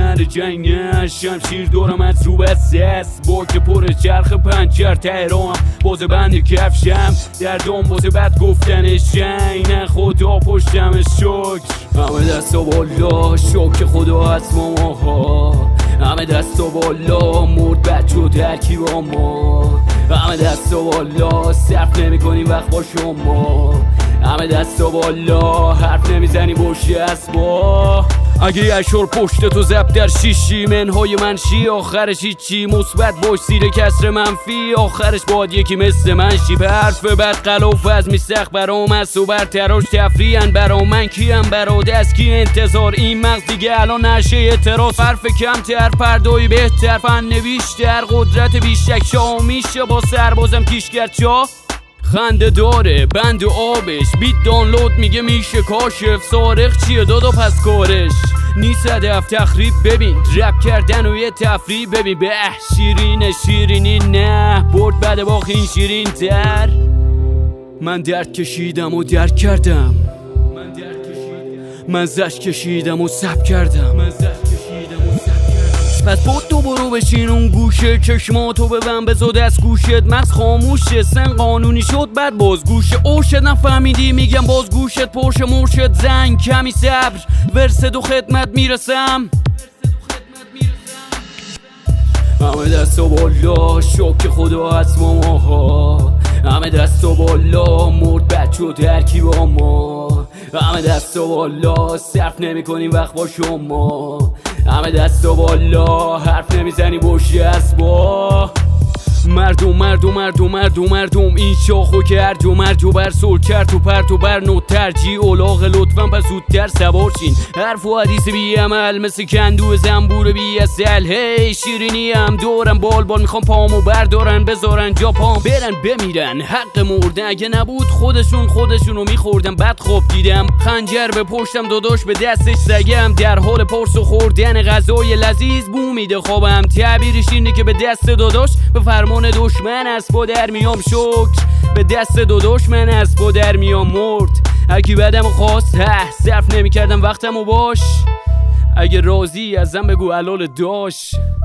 سر جنگ شمشیر دورم از رو بسست باک پر چرخ پنچر تهرام باز بند کفشم دردام بازه بد گفتنش نه خدا پشتم شکر همه دستا بالا شکر خدا از ماها همه دستا بالا مرد بچه و ترکی با ما همه دستا بالا صرف نمی کنیم وقت با شما همه دستا بالا حرف نمیزنی باشی اسبا اگه اشار پشت تو زب در شیشی منهای منشی آخرش هیچی مثبت باش زیر کسر منفی آخرش باید یکی مثل من شی به حرف بد قلاف از میسخ برام از و بر تراش تفریحن برا من کیم براد از کی انتظار این مغز دیگه الان نشه اعتراض حرف کمتر پردای بهتر فن بیشتر قدرت بیشک شا میشه با سربازم کیشگرد چا خنده داره بند و آبش بیت دانلود میگه میشه کاشف سارق چیه دادا پس کارش نیست هدف تخریب ببین رپ کردن و یه تفریح ببین به شیرین شیرینی نه برد بده باخ این شیرین تر من درد کشیدم و درک کردم من زشت کشیدم و سب کردم پس بود تو برو بشین اون گوشه چشماتو ببن بزا دست گوشت مغز خاموشه سن قانونی شد بعد باز گوشه اوشت نفهمیدی میگم باز گوشت پرش مرشد زنگ کمی صبر ورسه دو خدمت میرسم همه دستا بالا شکر خدا از ماها همه دستا بالا مرد بچه و ترکی با ما همه دستا بالا صرف نمی کنیم وقت با شما همه دستا بالا حرف نمیزنی باشی اسبا مردم مردم مردم مردم مردم این شاخو که هرج و مرج و بر سل کرد و پرت و بر نوت ترجی اولاغ لطفا پس زودتر سوار چین حرف و حدیث بی عمل مثل کندو زنبور بی اصل هی شیرینی هم دورم بال میخوام پامو بردارن بذارن جا پام برن بمیرن حق مردن اگه نبود خودشونو میخوردن بعد خواب دیدم خنجر به پشتم داداش به دستش سگم در حال پرس و خوردن غذای لذیذ بو میده خوابم تعبیرش اینه که به دست داداش به فرمان دشمن از پا در میام شکر به دست دشمن از پا در میام مرد هرکی بدم خواست صرف نمی کردم وقتمو باش اگه راضی ازم بگو علال داش